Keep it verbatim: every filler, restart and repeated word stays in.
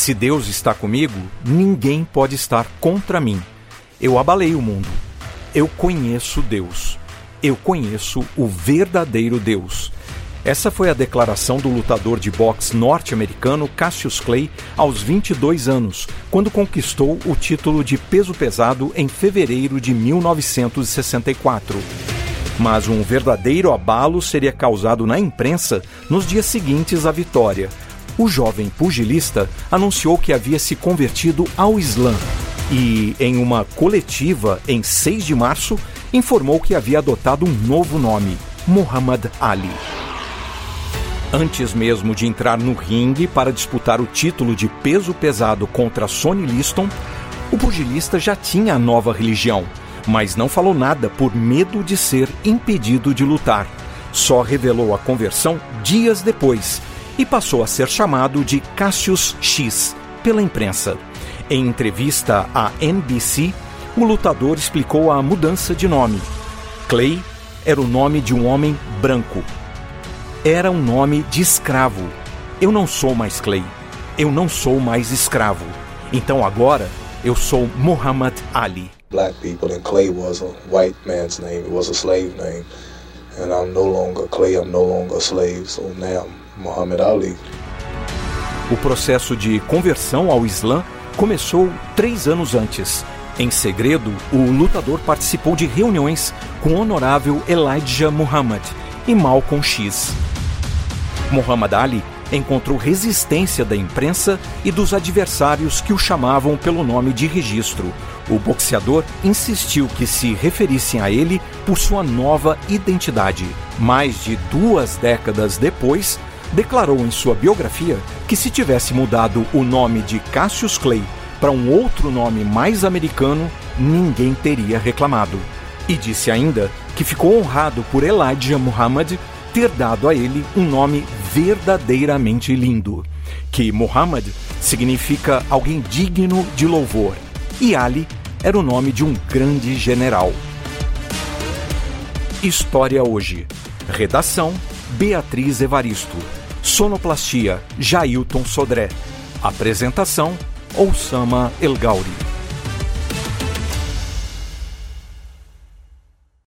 Se Deus está comigo, ninguém pode estar contra mim. Eu abalei o mundo. Eu conheço Deus. Eu conheço o verdadeiro Deus. Essa foi a declaração do lutador de boxe norte-americano Cassius Clay aos vinte e dois anos, quando conquistou o título de peso pesado em fevereiro de mil novecentos e sessenta e quatro. Mas um verdadeiro abalo seria causado na imprensa nos dias seguintes à vitória. O jovem pugilista anunciou que havia se convertido ao Islã e, em uma coletiva em seis de março, informou que havia adotado um novo nome, Muhammad Ali. Antes mesmo de entrar no ringue para disputar o título de peso pesado contra Sonny Liston, o pugilista já tinha a nova religião, mas não falou nada por medo de ser impedido de lutar. Só revelou a conversão dias depois e passou a ser chamado de Cassius X pela imprensa. Em entrevista à N B C, o lutador explicou a mudança de nome. Clay era o nome de um homem branco. Era um nome de escravo. Eu não sou mais Clay. Eu não sou mais escravo. Então agora eu sou Muhammad Ali. Black people, and Clay was a white man's name. It was a slave name. And I'm no longer Clay. I'm no longer a slave. So now I'm Muhammad Ali. O processo de conversão ao Islã começou três anos antes. Em segredo, o lutador participou de reuniões com o honorável Elijah Muhammad e Malcolm X. Muhammad Ali encontrou resistência da imprensa e dos adversários que o chamavam pelo nome de registro. O boxeador insistiu que se referissem a ele por sua nova identidade. Mais de duas décadas depois, declarou em sua biografia que se tivesse mudado o nome de Cassius Clay para um outro nome mais americano, ninguém teria reclamado. E disse ainda que ficou honrado por Elijah Muhammad ter dado a ele um nome verdadeiramente lindo, que Muhammad significa alguém digno de louvor, e Ali era o nome de um grande general. História hoje. Redação: Beatriz Evaristo. Sonoplastia: Jailton Sodré. Apresentação: Oussama El Gauri.